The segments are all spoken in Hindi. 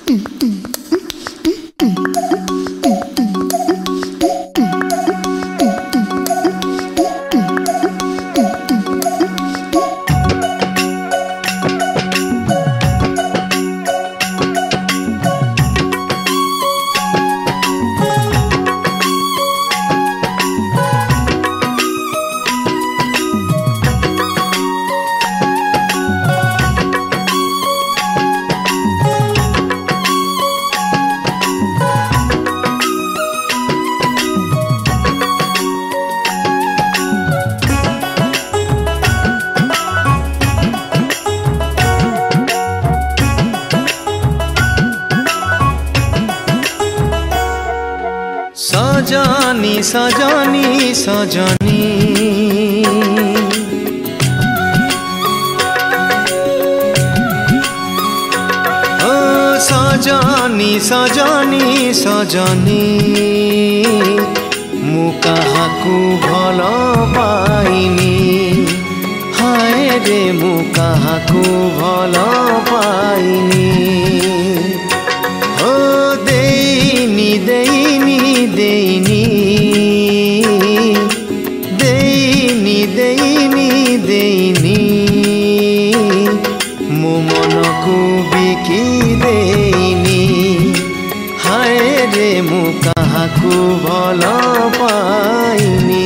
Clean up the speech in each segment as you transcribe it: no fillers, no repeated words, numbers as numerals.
सजनी सजनी सजनी ओ सजनी सजनी सजनी मु काहाकू भल पाइनी हाय रे मु काहाकू भल पाइनी ओ देनी देनी देनी देनी देनी देनी मो मन को बिकी देनी हाय रे मु काहाकू भल पाइनी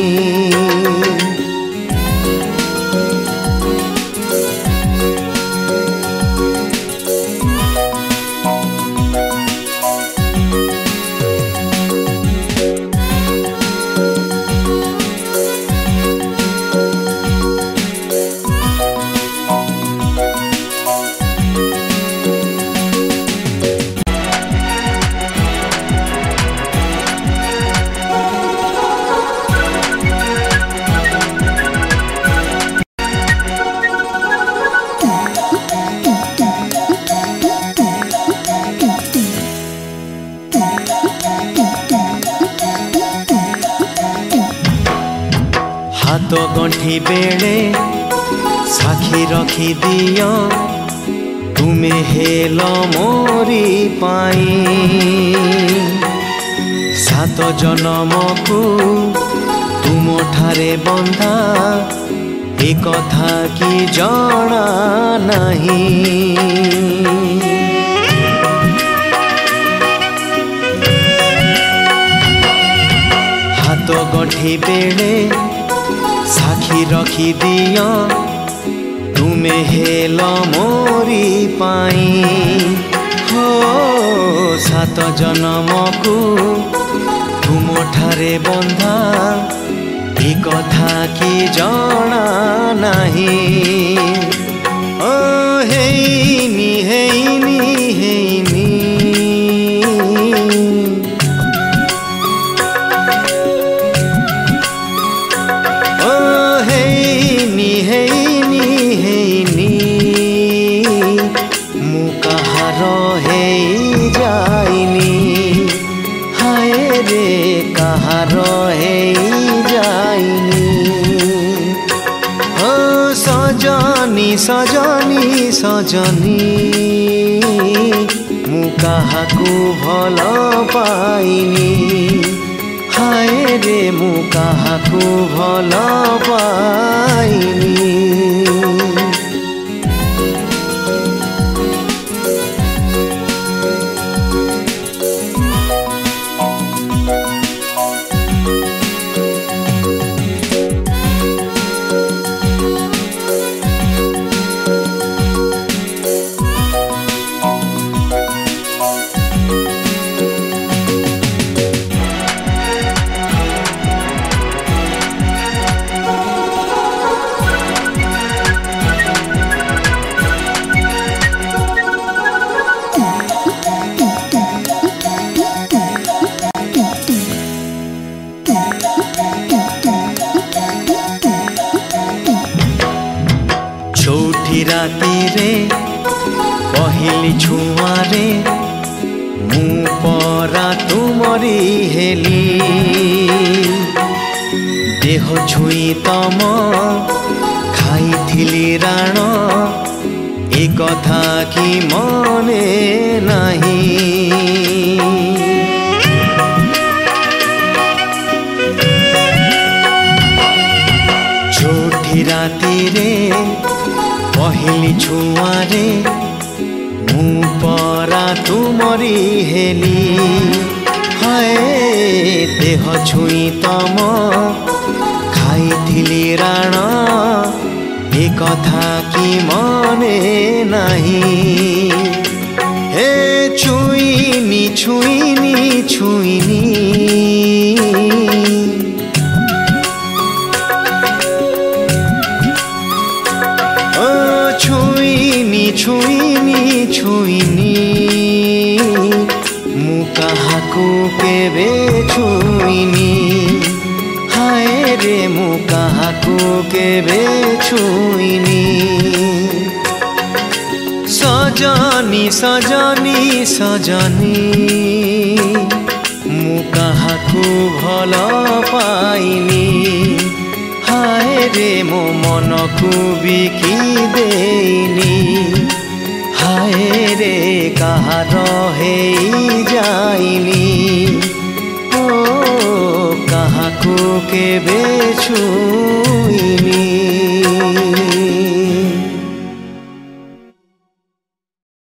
हाथ गंठी बेले साखी रखी दियो तुमे हेल मोरी पाई सात जन्म को तुम ठारे बंधा ए कथा की जाना नहीं हाथ गंठी बेले साखी रखी दियो तुमे हेल मोरी पाई हो सात जन्म को तुम ठारे बंधा ए कथा की जाना नहीं ओ हेनी हेनी हेनी सजनी सजनी मु काहाकू भल पाइनी हाय रे मु काहाकू भल पाइनी राती रे पहली छुआरे मु परा तुमरी हेली देह छुई तम खाई राण ए कथा की मने नहीं पहिली छुआरे मु परा तुमरी हेली हाय देह छुई तम खाइथिली राण ए कथा कि मने नहीं हे छुईनी छुईनी छुईनी ओ छुईनी छुईनी छुईनी मु काहाकू केबे छुईनी हाय रे मु काहाकू केबे छुईनी सजनी सजनी सजनी मु काहाकू भल पाइनी हाय रे मो मन को बिकी देनी हाय रे कहार हे जाइनी ओ काहाकू केबे छुईनी।